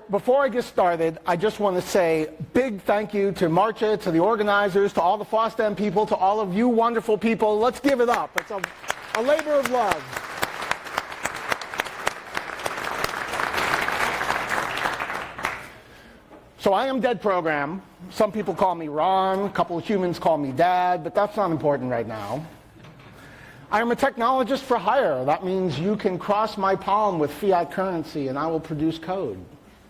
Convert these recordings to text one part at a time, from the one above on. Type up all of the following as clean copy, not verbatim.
before I get started, I just want to say big thank you to Marcia, to the organizers, to all the FOSDEM people, to all of you wonderful people. Let's give it up. It's a labor of love. So I am Dead Program. Some people call me Ron, a couple of humans call me Dad, but that's not important right now. I am a technologist for hire. That means you can cross my palm with fiat currency and I will produce code.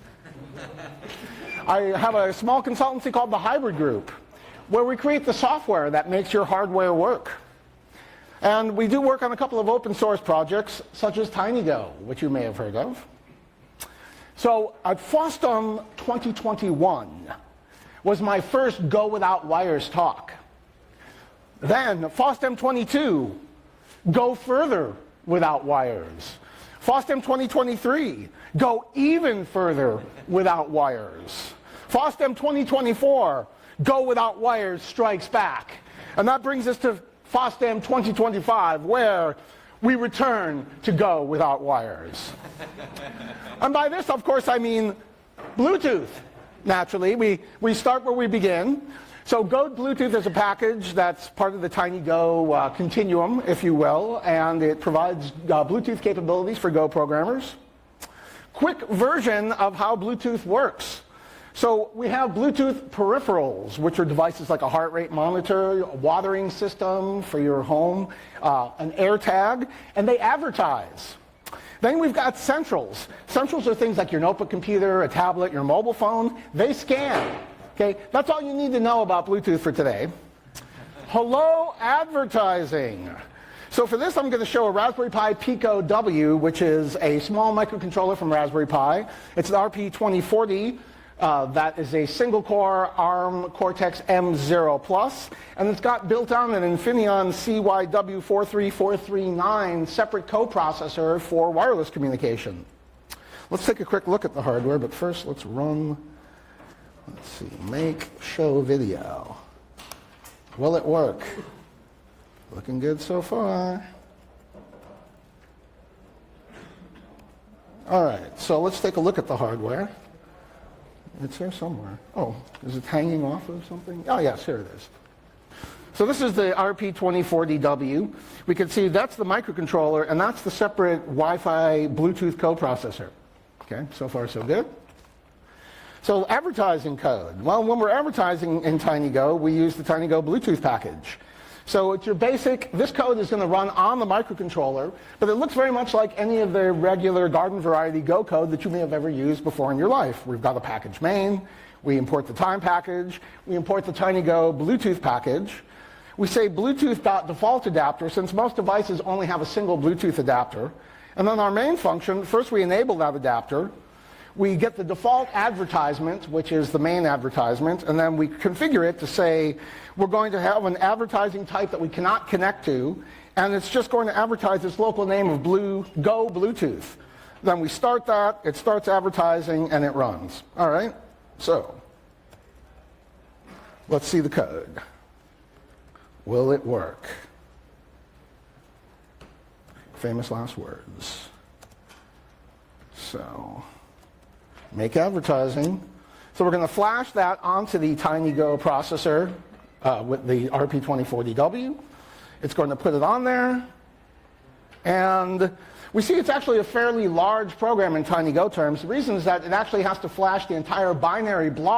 I have a small consultancy called the Hybrid Group, where we create the software that makes your hardware work. And we do work on a couple of open source projects, such as TinyGo, which you may have heard of. So at FOSDEM 2021 was my first Go Without Wires talk. Then FOSDEM 22, Go Further Without Wires. FOSDEM 2023, Go Even Further Without Wires. FOSDEM 2024, Go Without Wires Strikes Back. And that brings us to FOSDEM 2025, where we return to Go Without Wires. And by this, of course, I mean Bluetooth. Naturally, we start where we begin. So Go Bluetooth is a package that's part of the TinyGo continuum, if you will, and it provides Bluetooth capabilities for Go programmers. Quick version of how Bluetooth works. So we have Bluetooth peripherals, which are devices like a heart rate monitor, a watering system for your home, an AirTag, and they advertise. Then we've got centrals. Centrals are things like your notebook computer, a tablet, your mobile phone. They scan. Okay, that's all you need to know about Bluetooth for today. Hello, advertising. So for this, I'm going to show a Raspberry Pi Pico W, which is a small microcontroller from Raspberry Pi. It's an RP2040. That is a single-core ARM Cortex-M0+, and it's got built on an Infineon CYW43439 separate coprocessor for wireless communication. Let's take a quick look at the hardware, but first let's run, let's see, make show video. Will it work? Looking good so far. All right, so let's take a look at the hardware. It's here somewhere. Oh, is it hanging off of something? Oh, yes, here it is. So this is the RP2040W. We can see that's the microcontroller, and that's the separate Wi-Fi Bluetooth coprocessor. Okay, so far so good. So advertising code. Well, when we're advertising in TinyGo, we use the TinyGo Bluetooth package. So it's your basic, this code is going to run on the microcontroller, but it looks very much like any of the regular garden variety Go code that you may have ever used before in your life. We've got a package main, we import the time package, we import the TinyGo Bluetooth package. We say Bluetooth.default adapter, since most devices only have a single Bluetooth adapter. And then our main function, first we enable that adapter. We get the default advertisement, which is the main advertisement, and then we configure it to say we're going to have an advertising type that we cannot connect to, and it's just going to advertise this local name of Go Bluetooth. Then we start that, it starts advertising, and it runs. All right, so let's see the code. Will it work? Famous last words. So make advertising. So we're going to flash that onto the TinyGo processor with the RP2040W. It's going to put it on there. And we see it's actually a fairly large program in TinyGo terms. The reason is that it actually has to flash the entire binary block